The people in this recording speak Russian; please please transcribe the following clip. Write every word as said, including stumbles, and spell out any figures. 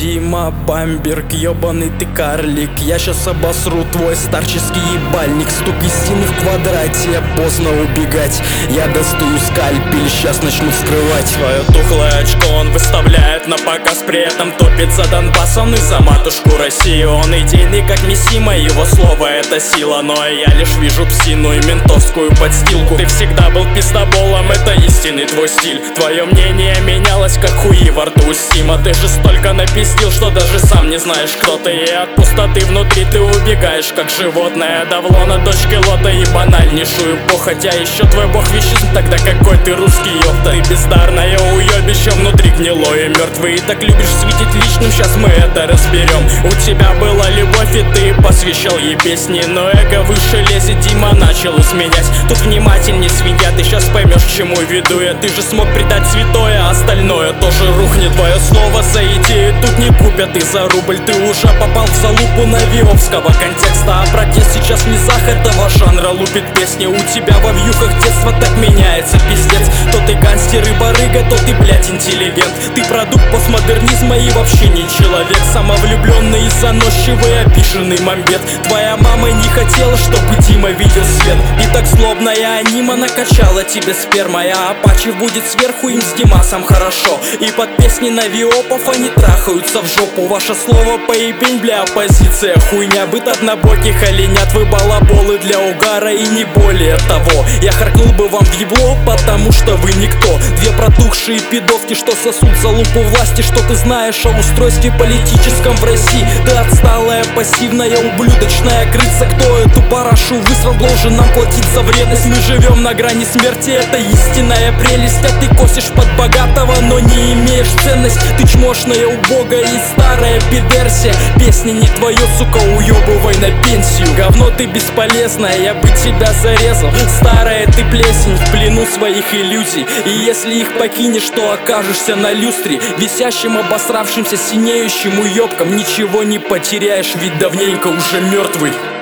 Дима Бамберг, ёбаный ты карлик. Я щас обосру твой старческий ебальник. Стук истины в квадрате, поздно убегать. Я достаю скальпель, сейчас начну вскрывать. Свое тухлое очко он выставляет на показ, при этом топит за Донбасс, он и за матушку Россию. Он идейный как Мисима, его слово это сила. Но я лишь вижу псину и ментовскую подстилку. Ты всегда был пиздоболом, это истинный твой стиль. Твое мнение менялось как хуи во рту у Сима. Ты же столько напиздил, что даже сам не знаешь, кто ты. И от пустоты внутри ты убегаешь как животное. Давло на дочке лота и банальнейшую похоть. А еще твой бог вещизм, тогда какой ты русский, ёпта. Ты бездарное уебище, внутри гнилое, мертвый. И так любишь светить личным, сейчас мы это разберем. У тебя была любовь и ты посвящал ей песни, но эго выше лезет, Дима начал изменять. Тут внимательней следят, ты сейчас поймешь, к чему веду я. Ты же смог предать святое, а остальное тоже рухнет. Твое слово за идею тут не купят, и за рубль ты уже попал в залупу навиовского контекста. А протест сейчас не зах этого жанра лупит песни. У тебя во вьюхах детства так меняется пиздец. То ты гангстер и барыга, то ты, блядь, интеллигент. Ты продукт постмодернизма и вообще не человек. Самовлюбленный и заносчивый, обиженный мамбет. Твоя мама не хотела, чтобы Дима видел свет. И так злобная анима накачала тебе спермой. А Апачи будет сверху, им с Димасом хорошо. И под песни навиопов они трахаются в жопу. Ваше слово поебень, бля, оппозиция хуйня. Быт однобоких оленят, вы балаболы для угара и не более того. Я харкнул бы вам в ебло, потому что вы никто. Две протухшие пидовки, что сосут за лупу власти. Что ты знаешь о устройстве политическом в России? Ты отсталая, пассивная, ублюдочная крыса. Кто эту парашу высрал, должен нам платить за вредность. Мы живем на грани смерти, это истинная прелесть. А ты косишь под богатого, но не имеешь ценность. Ты чмошная, убогая и старая пидерсия. Песня не твое, сука, уебывай на пенсию. Говно ты бесполезная, я бы тебя зарезал. Старая ты плесень в плену своих иллюзий. И если их покинешь, то окажешься на люстре, висящим, обосравшимся, синеющим уебком. Ничего не потеряешь, ведь давненько уже мертвый.